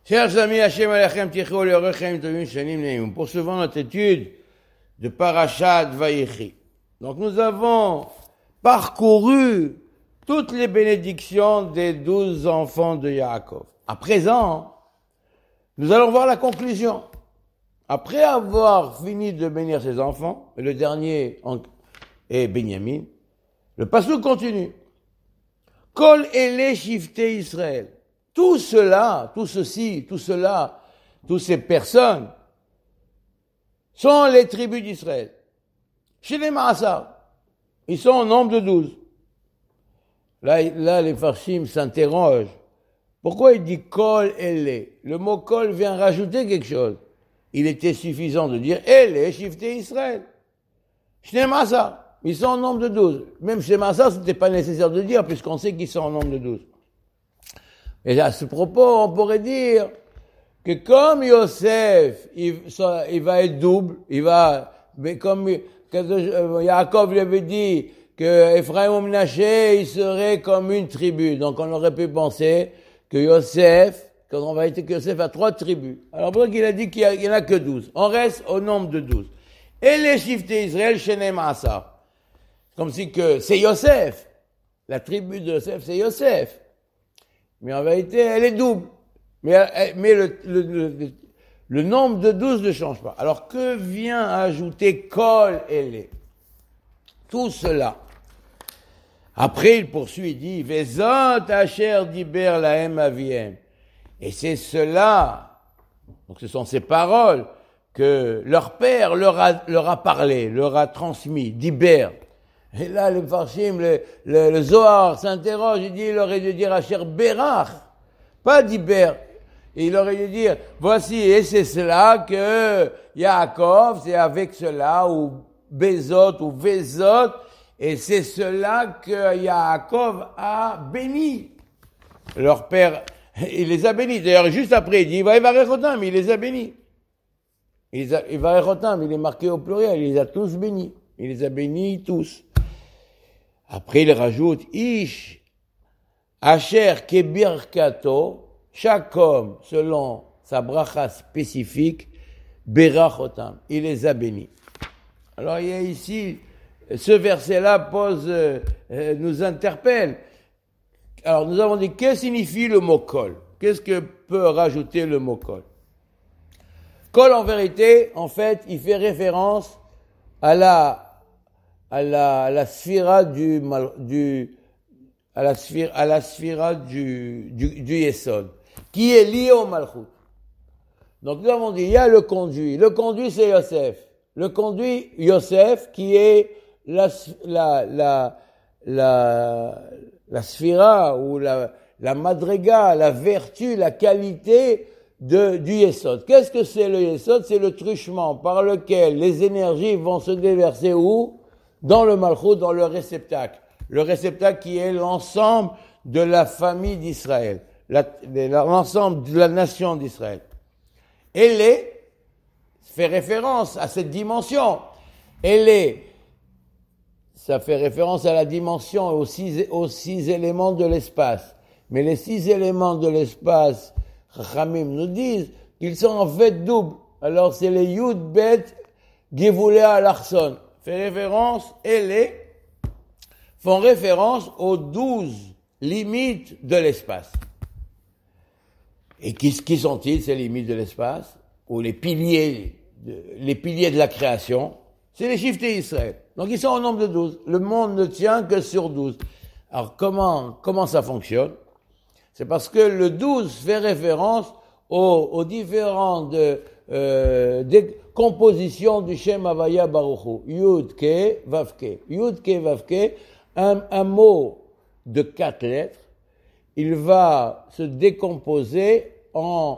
Chers amis, Hashem Alechem Tichou Lerechem Tovim Shanim Neim. Poursuivons notre étude de Parashat Vayechi. Donc nous avons parcouru toutes les bénédictions des 12 enfants de Yaakov. À présent, nous allons voir la conclusion. Après avoir fini de bénir ses enfants, et le dernier est Benjamin, le pasuk continue. Kol ele shifte Israël. Tout cela, tout ceci, tout cela, toutes ces personnes sont les tribus d'Israël. Chez les Maasar, ils sont au nombre de 12. Là, les Farshim s'interrogent. Pourquoi il dit Kol ele? Le mot Kol vient rajouter quelque chose. Il était suffisant de dire ele shifte Israël. Chez les Maasar, ils sont au nombre de 12. Même chez Maasar, ce n'était pas nécessaire de dire puisqu'on sait qu'ils sont au nombre de 12. Et à ce propos, on pourrait dire que comme Yosef, il va être double, mais comme Yaakov lui avait dit que Ephraim et Menaché, il serait comme une tribu. Donc on aurait pu penser que Yosef, quand on va être que Yosef a 3 tribus. Alors pourquoi qu'il a dit qu'il n'y en a que 12? On reste au nombre de 12. Et les shifté Israël, Shenem Asa. Comme si que c'est Yosef. La tribu de Yosef, c'est Yosef. Mais en vérité, elle est double. Mais le nombre de 12 ne change pas. Alors, que vient ajouter Kol Ele? Tout cela. Après, il poursuit, il dit, Vezot Asher Diber Lahem Aviem. Et c'est cela, donc ce sont ces paroles que leur père leur a parlé, leur a transmis, Diber. Et là, le Farshim, le Zohar s'interroge, il aurait dû dire Asher Berach, pas Diber. Et il aurait dû dire, voici, et c'est cela que Yaakov, c'est avec cela, ou Bezot, ou Vezot, et c'est cela que Yaakov a béni. Leur père, il les a bénis. D'ailleurs, juste après, il dit, Vayevarechotam, il les a bénis. Vayevarechotam, il est marqué au pluriel, il les a tous bénis. Il les a bénis tous. Après, il rajoute, Ish, Asher Kebirkato, chaque homme, selon sa bracha spécifique, Berachotam, il les a bénis. Alors, il y a ici, ce verset-là nous interpelle. Alors, nous avons dit, qu'est-ce que signifie le mot kol? Qu'est-ce que peut rajouter le mot kol? Kol, en vérité, en fait, il fait référence à la sphira du Yesod, qui est lié au Malchut. Donc nous avons dit, il y a le conduit. Le conduit, c'est Yosef. Le conduit, Yosef, qui est la sphira, ou la madrega, la vertu, la qualité du Yesod. Qu'est-ce que c'est le Yesod? C'est le truchement par lequel les énergies vont se déverser où? Dans le Malchut, dans le réceptacle. Le réceptacle qui est l'ensemble de la famille d'Israël, l'ensemble de la nation d'Israël. Elle fait référence à cette dimension. Ça fait référence à la dimension, aux 6 éléments de l'espace. Mais les 6 éléments de l'espace, Chachamim nous disent qu'ils sont en fait doubles. Alors c'est les Yud Bet Gevulei Alarson. Fait référence, font référence aux 12 limites de l'espace. Et qui sont-ils, ces limites de l'espace? Ou les piliers de la création? C'est les shifté Israël. Donc ils sont au nombre de 12. Le monde ne tient que sur 12. Alors comment ça fonctionne? C'est parce que le 12 fait référence aux différentes compositions du Shem Havaya Baruch Hu. Yud Ke Vav Ke. Yud Ke Vav Ke, un mot de 4 lettres, il va se décomposer en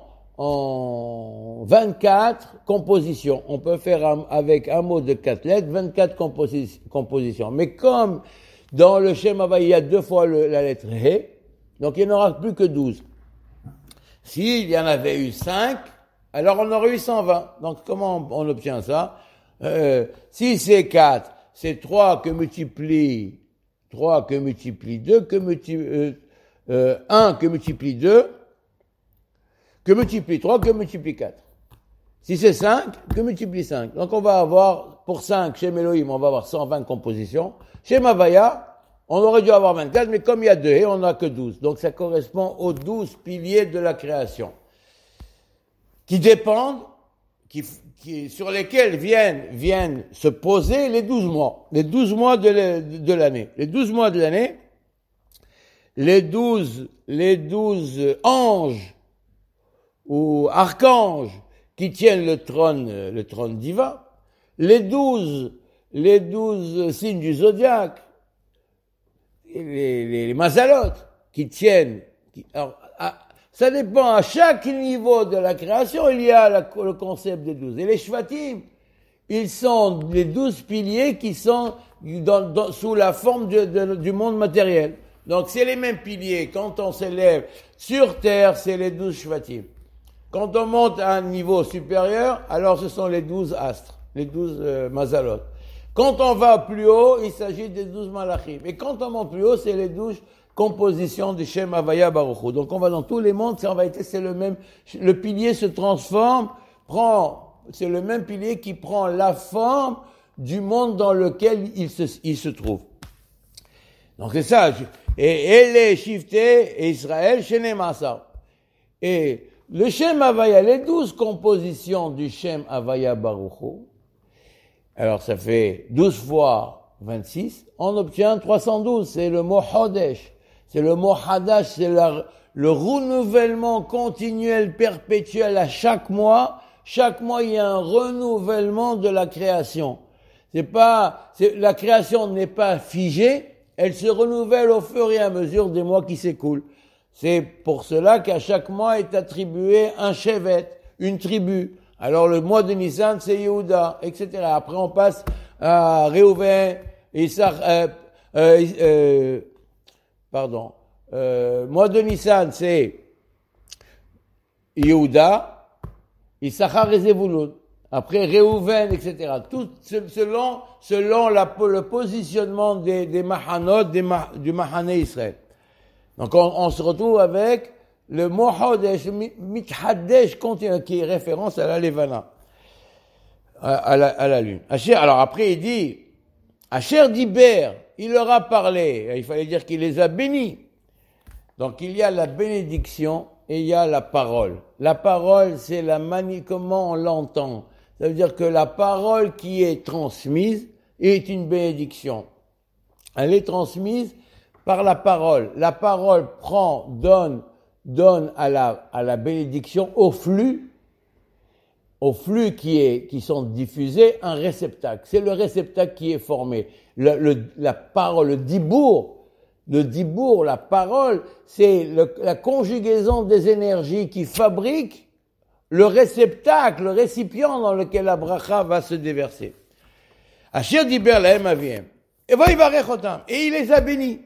24 compositions. On peut faire avec un mot de 4 lettres 24 compositions. Mais comme dans le Shem Havaya, il y a 2 fois la lettre He, donc il n'y en aura plus que 12. S'il y en avait eu 5, alors on aurait eu 120. Donc comment on obtient ça? Si c'est 4, c'est 3 que multiplie 2, 1 que multiplie 2, que multiplie 3, que multiplie 4. Si c'est 5, que multiplie 5. Donc on va avoir, pour 5, chez Elohim, on va avoir 120 compositions. Chez Mavaya, on aurait dû avoir 24, mais comme il y a 2 et on n'a que 12. Donc ça correspond aux 12 piliers de la création. Qui dépendent, sur lesquels viennent se poser les 12 mois. Les 12 mois de l'année. Les 12 mois de l'année, les 12 anges ou archanges qui tiennent le trône divin, les 12 signes du zodiaque, les mazalotes qui tiennent, ça dépend, à chaque niveau de la création, il y a le concept des 12. Et les shvatim, ils sont les 12 piliers qui sont sous la forme du monde matériel. Donc c'est les mêmes piliers. Quand on s'élève sur terre, c'est les 12 shvatim. Quand on monte à un niveau supérieur, alors ce sont les 12 astres, les 12 mazalot. Quand on va plus haut, il s'agit des 12 malachim. Et quand on monte plus haut, c'est les 12 compositions du Shem Havaya Baruch Hu. Donc on va dans tous les mondes, en réalité c'est le même, le pilier se transforme, c'est le même pilier qui prend la forme du monde dans lequel il se trouve. Donc c'est ça. Et les Shifté et Israël, Shenemasa. Et le Shem Havaya, les 12 compositions du Shem Havaya Baruch Hu, alors ça fait 12 fois 26, on obtient 312, c'est le mot Hodesh, c'est le mot Hadash, c'est le renouvellement continuel, perpétuel à chaque mois il y a un renouvellement de la création. La création n'est pas figée, elle se renouvelle au fur et à mesure des mois qui s'écoulent. C'est pour cela qu'à chaque mois est attribué un shevet, une tribu. Alors le mois de Nissan, c'est Yehuda, etc. Après on passe à Réhouven, mois de Nissan, c'est Yehuda, Issachar et Zevulun. Après Réhouven, etc. Tout selon le positionnement des Mahanot, du Mahané Israël. Donc on se retrouve avec le mot Hodesh, Mithadesh continue, qui est référence à la Levana, à la lune. Alors après il dit, Asher Diber, il leur a parlé, il fallait dire qu'il les a bénis. Donc il y a la bénédiction et il y a la parole. La parole, c'est comment on l'entend. Ça veut dire que la parole qui est transmise est une bénédiction. Elle est transmise par la parole. La parole donne à la bénédiction au flux qui sont diffusés un réceptacle. C'est le réceptacle qui est formé. La parole, le dibour, la parole, c'est la conjugaison des énergies qui fabriquent le réceptacle, le récipient dans lequel la bracha va se déverser. Asher diber lahem aviem. Et vayivarech otam. Et il les a bénis.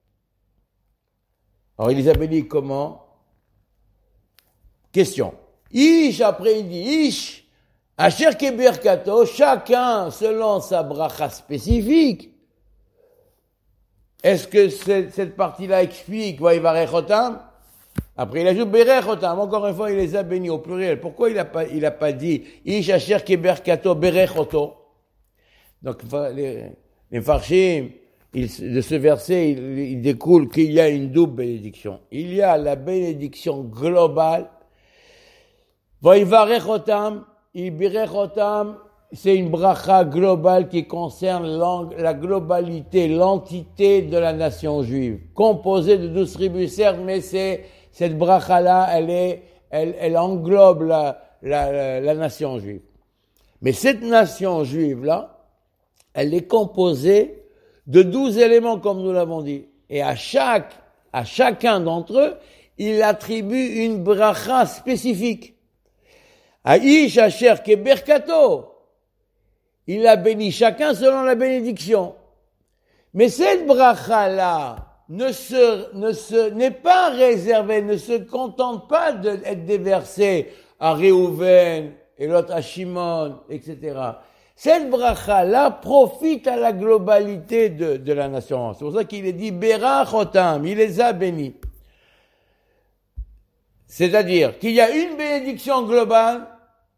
Alors il les a bénis comment? Question. Ish, après il dit Ish, Asher keberkato, chacun selon sa bracha spécifique. Est-ce que cette partie-là explique Vayivarech otam? Après il ajoute Berech otam, encore une fois il les a bénis au pluriel. Pourquoi il a pas dit Ish Asher keberkato Berech oto? Donc les farshim, de ce verset, il découle qu'il y a une double bénédiction. Il y a la bénédiction globale. Vayivarech otam, Ibirech otam, c'est une bracha globale qui concerne la globalité, l'entité de la nation juive, composée de 12 tribus, certes, mais cette bracha-là, elle englobe la nation juive. Mais cette nation juive-là, elle est composée de 12 éléments, comme nous l'avons dit. Et à chacun d'entre eux, il attribue une bracha spécifique. Aïch Asher Keberkato, il a béni chacun selon la bénédiction. Mais cette bracha-là n'est pas réservée, ne se contente pas d'être déversée à Réhouven et l'autre à Shimon, etc. Cette bracha-là profite à la globalité de la nation. C'est pour ça qu'il est dit Berach otam, il les a bénis. C'est-à-dire qu'il y a une bénédiction globale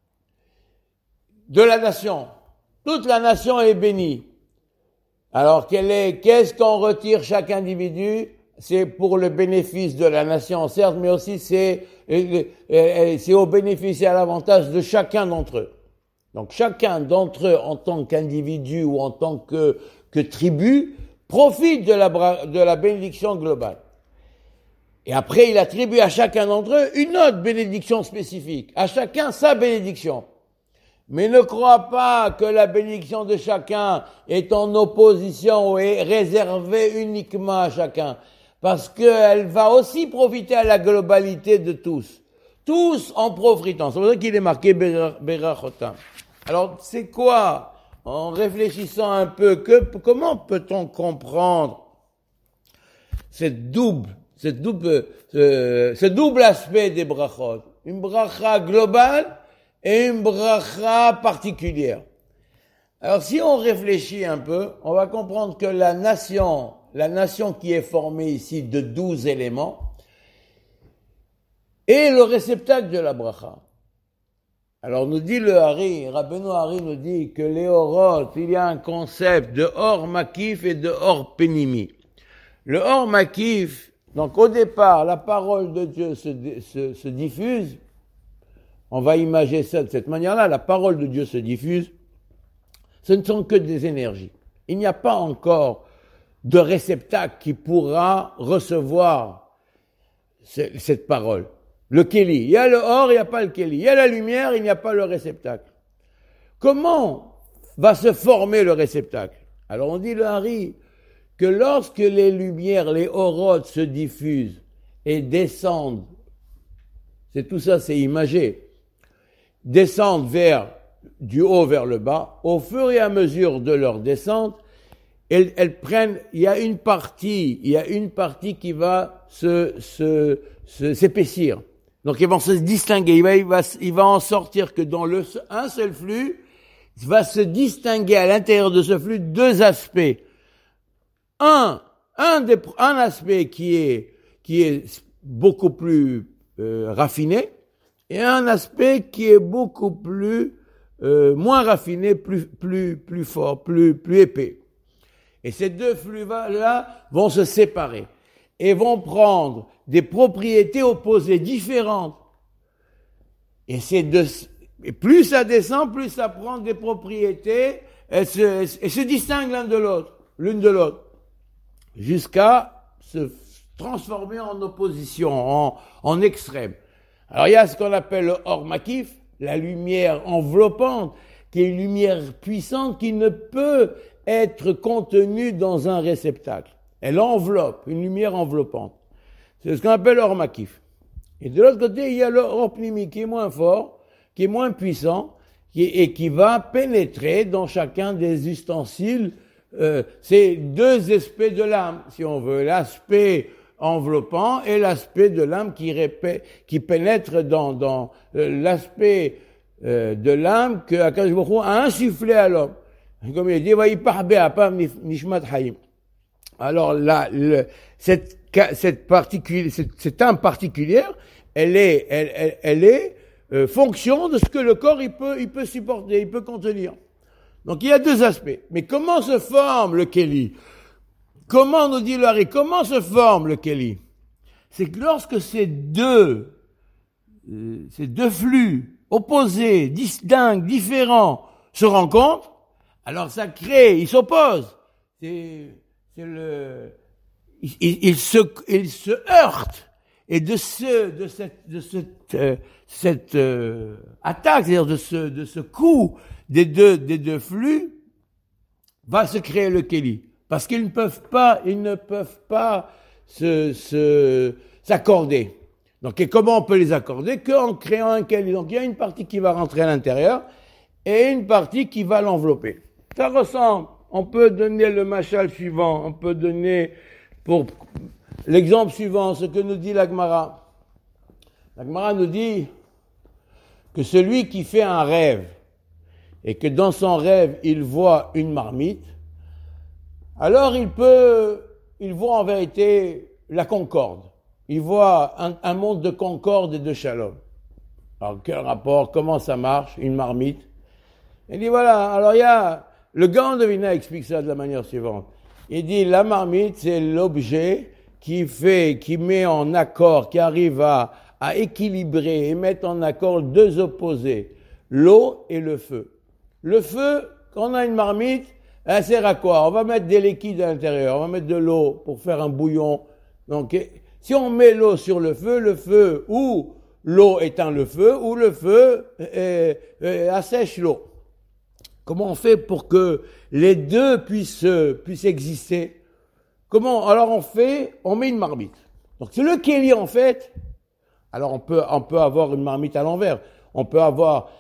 de la nation. Toute la nation est bénie. Alors, qu'est-ce qu'on retire chaque individu? C'est pour le bénéfice de la nation, certes, mais aussi c'est au bénéfice et à l'avantage de chacun d'entre eux. Donc, chacun d'entre eux, en tant qu'individu ou en tant que tribu, profite de la bénédiction globale. Et après, il attribue à chacun d'entre eux une autre bénédiction spécifique. À chacun sa bénédiction. Mais ne crois pas que la bénédiction de chacun est en opposition ou est réservée uniquement à chacun. Parce qu'elle va aussi profiter à la globalité de tous. Tous en profitant. C'est pour ça qu'il est marqué Berachotam. Alors, c'est quoi? En réfléchissant un peu, comment peut-on comprendre ce double aspect des brachot? Une bracha globale et une bracha particulière. Alors, si on réfléchit un peu, on va comprendre que la nation qui est formée ici de 12 éléments, est le réceptacle de la bracha. Alors, nous dit le Hari, Rabbeinu Hari nous dit que les orot, il y a un concept de or makif et de or penimi. Le or makif, donc au départ, la parole de Dieu se diffuse. On va imaginer ça de cette manière-là. La parole de Dieu se diffuse. Ce ne sont que des énergies. Il n'y a pas encore de réceptacle qui pourra recevoir cette parole. Le kéli. Il y a le or, il n'y a pas le kéli. Il y a la lumière, il n'y a pas le réceptacle. Comment va se former le réceptacle? Alors on dit le Hari que lorsque les lumières, les orotes se diffusent et descendent, c'est imagé, descendent du haut vers le bas, au fur et à mesure de leur descente, elles prennent, il y a une partie qui va s'épaissir. Donc ils vont se distinguer, il va en sortir que dans un seul flux, va se distinguer à l'intérieur de ce flux deux aspects. Un aspect qui est beaucoup plus raffiné, et un aspect qui est beaucoup plus moins raffiné, plus fort, plus épais. Et ces deux flux-là vont se séparer et vont prendre des propriétés opposées, différentes. Et plus ça descend, plus ça prend des propriétés et se distinguent l'une de l'autre, jusqu'à se transformer en opposition, en extrême. Alors il y a ce qu'on appelle le or makif, la lumière enveloppante, qui est une lumière puissante qui ne peut être contenue dans un réceptacle. Elle enveloppe, une lumière enveloppante. C'est ce qu'on appelle l'or makif. Et de l'autre côté, il y a le or pnimi qui est moins fort, qui est moins puissant, et qui va pénétrer dans chacun des ustensiles. C'est deux aspects de l'âme, si on veut. L'aspect enveloppant et l'aspect de l'âme qui pénètre dans l'aspect de l'âme que Akadosh Baruch Hu a insufflé à l'homme. Comme il dit, alors là, cette âme particulière, elle est fonction de ce que le corps il peut supporter, il peut contenir. Donc il y a deux aspects. Mais comment se forme le kéli? Comment nous dit le Hari? Comment se forme le kéli? C'est que lorsque ces deux flux opposés, distincts, différents, se rencontrent, alors ça crée, ils s'opposent. Ils se heurtent. Et de cette attaque, c'est-à-dire de ce coup des deux flux, va se créer le kéli. Parce qu'ils ne peuvent pas s'accorder. Donc, et comment on peut les accorder? Qu'en créant un kéli. Donc, il y a une partie qui va rentrer à l'intérieur et une partie qui va l'envelopper. Ça ressemble. On peut donner le mashal suivant. On peut donner pour l'exemple suivant, ce que nous dit la Gemara. La Gemara nous dit que celui qui fait un rêve et que dans son rêve, il voit une marmite, alors il voit en vérité la concorde. il voit un monde de concorde et de shalom. Alors, quel rapport? Comment ça marche? Une marmite. Il dit, voilà, alors il y a... Le Gaon de Vilna explique ça de la manière suivante. Il dit, la marmite, c'est l'objet qui met en accord, qui arrive à équilibrer et mettre en accord deux opposés, l'eau et le feu. Le feu, quand on a une marmite, elle sert à quoi? On va mettre des liquides à l'intérieur, on va mettre de l'eau pour faire un bouillon. Donc, si on met l'eau sur le feu, ou l'eau éteint le feu, ou le feu assèche l'eau. Comment on fait pour que les deux puissent exister? Comment? Alors on met une marmite. Donc c'est le kéli en fait. Alors on peut avoir une marmite à l'envers. On peut avoir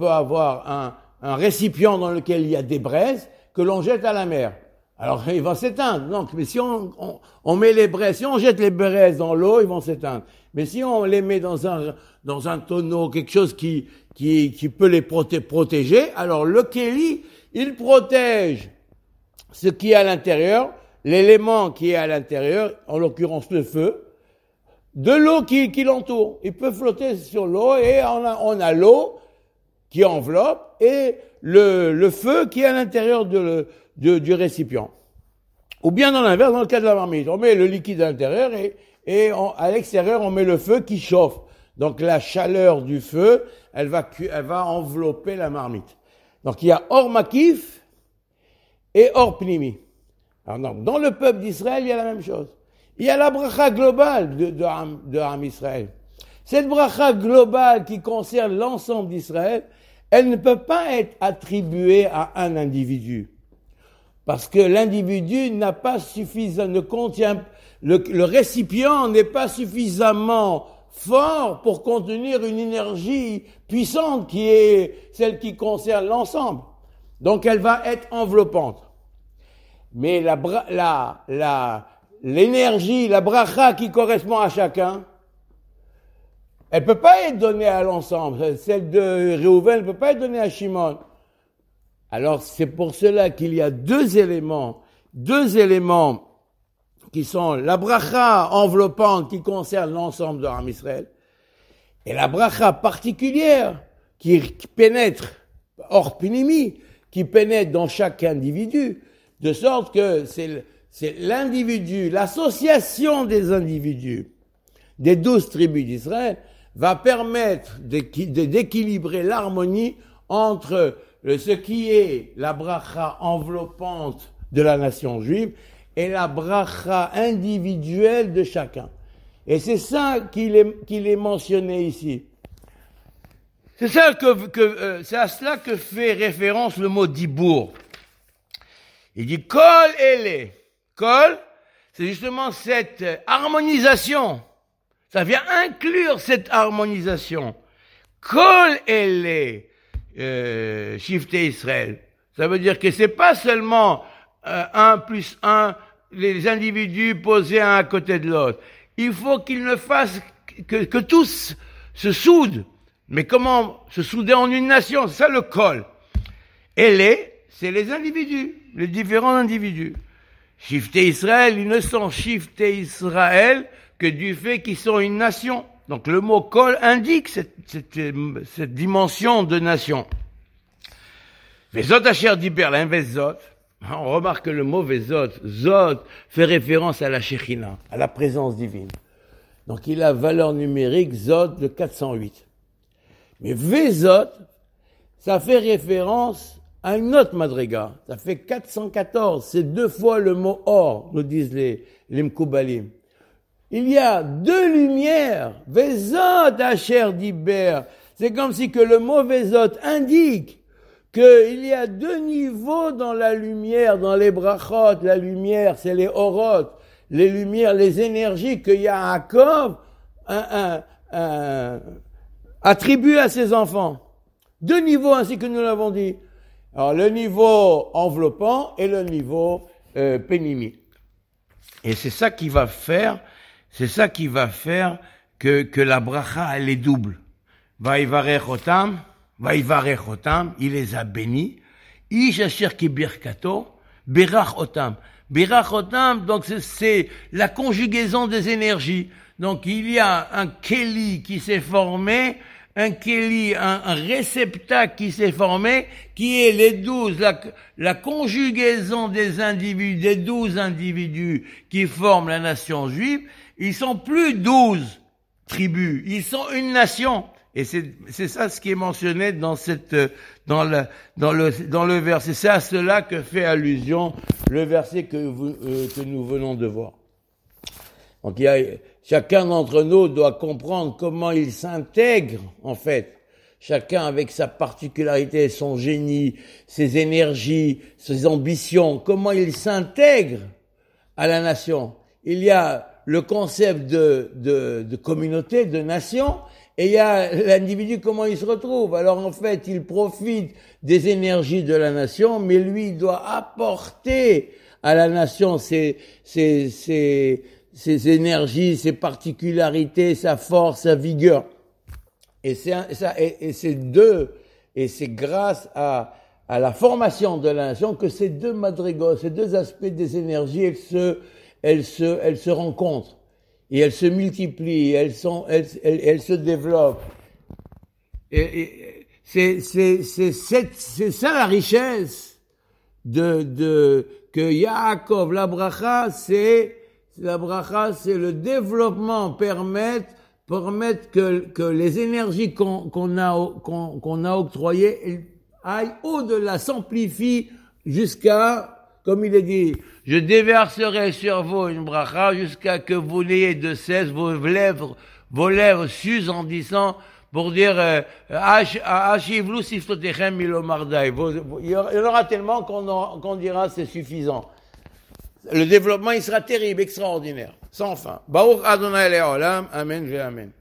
un récipient dans lequel il y a des braises que l'on jette à la mer. Alors il va s'éteindre. Donc, mais si on met les braises, si on jette les braises dans l'eau, ils vont s'éteindre. Mais si on les met dans un tonneau, quelque chose qui peut les protéger, alors le kéli, il protège ce qui est à l'intérieur, l'élément qui est à l'intérieur, en l'occurrence le feu, de l'eau qui l'entoure. Il peut flotter sur l'eau et on a l'eau qui enveloppe et le feu qui est à l'intérieur du récipient. Ou bien dans l'inverse, dans le cas de la marmite, on met le liquide à l'intérieur et à l'extérieur, on met le feu qui chauffe. Donc la chaleur du feu, elle va envelopper la marmite. Donc il y a Or Makif et Or Pnimi. Alors dans le peuple d'Israël, il y a la même chose. Il y a la bracha globale de Am Israël. Cette bracha globale qui concerne l'ensemble d'Israël, elle ne peut pas être attribuée à un individu. Parce que l'individu n'a pas ne contient, le récipient n'est pas suffisamment fort pour contenir une énergie puissante qui est celle qui concerne l'ensemble. Donc elle va être enveloppante. Mais l'énergie, la bracha qui correspond à chacun, elle peut pas être donnée à l'ensemble. Celle de Réhouven ne peut pas être donnée à Shimon. Alors c'est pour cela qu'il y a deux éléments qui sont la bracha enveloppante qui concerne l'ensemble de Am Israël et la bracha particulière qui pénètre hors Pnimi, qui pénètre dans chaque individu, de sorte que c'est l'individu, l'association des individus des 12 tribus d'Israël va permettre d'équilibrer l'harmonie entre ce qui est la bracha enveloppante de la nation juive et la bracha individuelle de chacun. Et c'est ça qu'il est mentionné ici. C'est ça c'est à cela que fait référence le mot dibour. Il dit kol ele. Kol, c'est justement cette harmonisation. Ça vient inclure cette harmonisation. Kol ele Shiftei Israël. Ça veut dire que c'est pas seulement 1 plus 1, les individus posés un à côté de l'autre. Il faut qu'ils ne fassent que tous se soudent. Mais comment se souder en une nation? C'est ça le kol. Et c'est les individus, les différents individus. Shiftei Israël, ils ne sont Shiftei Israël que du fait qu'ils sont une nation. Donc le mot kol indique cette dimension de nation. Vezot asher diber lahem vezot. On remarque que le mot vezot, zot, fait référence à la Shekhinah, à la présence divine. Donc il a valeur numérique zot de 408. Mais vezot, ça fait référence à une autre madriga. Ça fait 414. C'est 2 fois le mot or, nous disent les Mkoubalim. Il y a 2 lumières. Vezot asher diber. C'est comme si que le mot vezot indique qu'il y a 2 niveaux dans la lumière, dans les brachot. La lumière, c'est les orot. Les lumières, les énergies que Yaakov attribue à ses enfants. 2 niveaux, ainsi que nous l'avons dit. Alors, le niveau enveloppant et le niveau pénimi. Et c'est ça qui va faire que la bracha, elle est double. Vaïvarech otam, il les a bénis. Ish asher ki birkato, birach otam. Birach otam, donc c'est la conjugaison des énergies. Donc il y a un Keli qui s'est formé, un Keli, un réceptacle qui s'est formé, qui est les 12, la conjugaison des individus, des 12 individus qui forment la nation juive. Ils sont plus 12 tribus, ils sont une nation. Et c'est ça ce qui est mentionné dans dans le verset. C'est à cela que fait allusion le verset que nous venons de voir. Donc chacun d'entre nous doit comprendre comment il s'intègre, en fait. Chacun avec sa particularité, son génie, ses énergies, ses ambitions, comment il s'intègre à la nation. Il y a le concept de communauté, de nation, et il y a l'individu, comment il se retrouve. Alors en fait, il profite des énergies de la nation, mais lui, il doit apporter à la nation ses énergies, ses particularités, sa force, sa vigueur. Et c'est grâce à la formation de la nation que ces deux madrigos, ces deux aspects des énergies, elles se rencontrent. Et elles se multiplient, elles se développent. Et c'est ça la richesse que Yaakov, la bracha, c'est le développement, permettre que les énergies qu'on a octroyées aillent au-delà, s'amplifient jusqu'à, comme il est dit, je déverserai sur vous une bracha jusqu'à que vous n'ayez de cesse vos lèvres s'usent en disant, pour dire, Ashivlu siftotechem milomardai. Il y en aura tellement qu'on dira c'est suffisant. Le développement, il sera terrible, extraordinaire, sans fin. Baruch Adonai Le'olam, Amen ve Amen.